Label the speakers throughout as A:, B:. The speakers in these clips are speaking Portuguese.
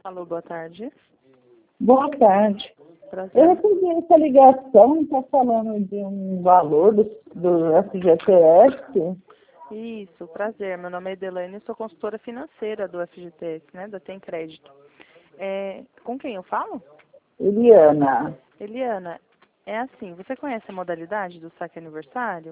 A: Alô, boa tarde.
B: Boa tarde.
A: Prazer.
B: Eu recebi essa ligação e está falando de um valor do FGTS.
A: Isso, prazer. Meu nome é Edelane e sou consultora financeira do FGTS, né, da Tem Crédito. Com quem eu falo?
B: Eliana.
A: Eliana, é assim, você conhece a modalidade do saque aniversário?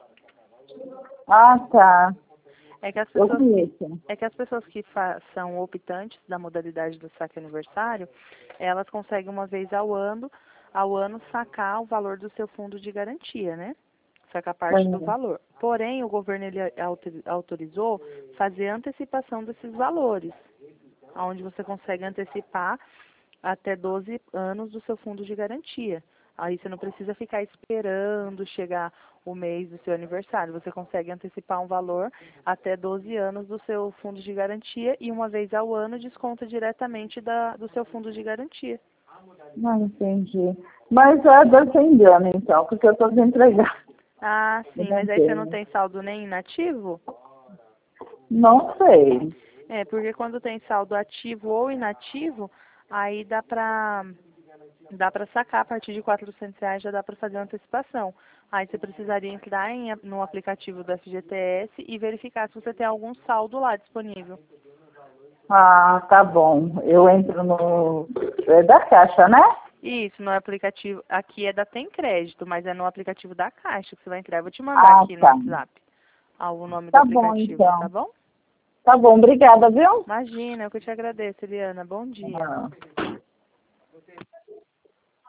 B: Ah, tá.
A: É que as
B: Eu
A: pessoas
B: conheço.
A: as pessoas que são optantes da modalidade do saque aniversário, elas conseguem uma vez ao ano sacar o valor do seu fundo de garantia, né? Sacar parte do valor. Porém, o governo ele autorizou fazer antecipação desses valores, onde você consegue antecipar até 12 anos do seu fundo de garantia. Aí você não precisa ficar esperando chegar o mês do seu aniversário. Você consegue antecipar um valor até 12 anos do seu fundo de garantia e uma vez ao ano desconta diretamente do seu fundo de garantia.
B: Não entendi. Mas deve ser engano, então, porque eu estou desempregada.
A: Ah, sim, mas aí você não tem saldo nem inativo?
B: Não sei.
A: Porque quando tem saldo ativo ou inativo, aí dá pra sacar a partir de R$ 400, já dá para fazer uma antecipação. Aí você precisaria entrar no aplicativo do FGTS e verificar se você tem algum saldo lá disponível.
B: Ah, tá bom. Eu entro no... É da Caixa, né?
A: Isso, no aplicativo, aqui é da Tem Crédito, mas é no aplicativo da Caixa que você vai entrar. Eu vou te mandar aqui no
B: Tá.
A: WhatsApp o nome do
B: Tá bom,
A: aplicativo, tá
B: então.
A: bom?
B: Tá bom, obrigada, viu?
A: Imagina, eu que te agradeço, Eliana. Bom dia.
B: Ah.